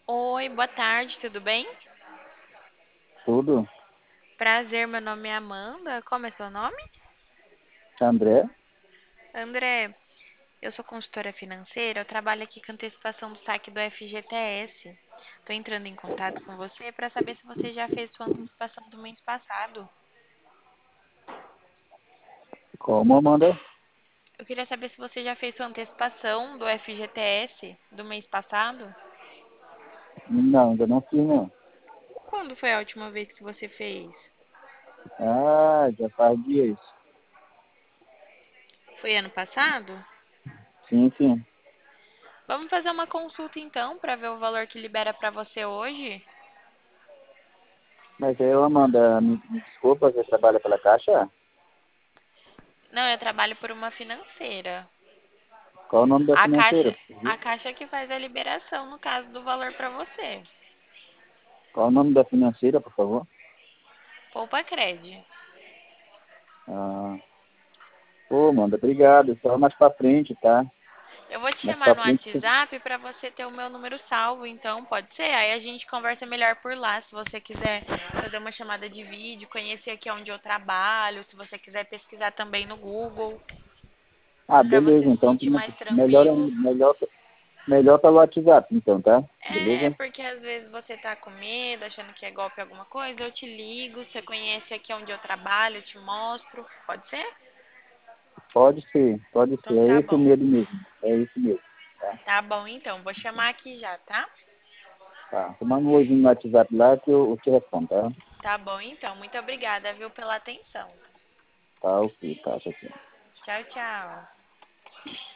Oi, boa tarde, tudo bem? Tudo. Prazer, meu nome é Amanda. Como é seu nome? André? André, eu sou consultora financeira, eu trabalho aqui com antecipação do saque do FGTS. Estou entrando em contato com você para saber se você já fez sua antecipação do mês passado. Como, Amanda? Eu queria saber se você já fez sua antecipação do FGTS do mês passado. Não, ainda não fiz, não. Quando foi a última vez que você fez? Ah, já faz dias. Foi ano passado? Sim, sim. Vamos fazer uma consulta então para ver o valor que libera para você hoje? Mas eu, Amanda, me desculpa, você trabalha pela Caixa? Não, eu trabalho por uma financeira. Qual o nome da A financeira, Caixa, por favor? a Caixa que faz a liberação, no caso do valor para você. Qual o nome da financeira, por favor? Poupa Cred. Ah, pô, Amanda, obrigado. Só mais pra frente, tá? Eu vou te Mais chamar pra no frente. WhatsApp para você ter o meu número salvo, então pode ser? Aí a gente conversa melhor por lá, se você quiser fazer uma chamada de vídeo, conhecer aqui onde eu trabalho, se você quiser pesquisar também no Google, Ah, para você beleza, se então. sentir mais Melhor, tranquilo. melhor pelo WhatsApp, então, tá? É Beleza? porque às vezes você tá com medo, achando que é golpe alguma coisa, eu te ligo, você conhece aqui onde eu trabalho, eu te mostro. Pode ser? Pode ser, pode ser. Então É tá esse o bom. medo mesmo. É isso mesmo. Tá? Tá bom, então. Vou chamar aqui já, tá? Tá. Manda um oizinho no WhatsApp lá que eu te respondo, tá? Tá bom, então. Muito obrigada, viu, pela atenção. Tá, ok, tá, tá, tá. Tchau, tchau.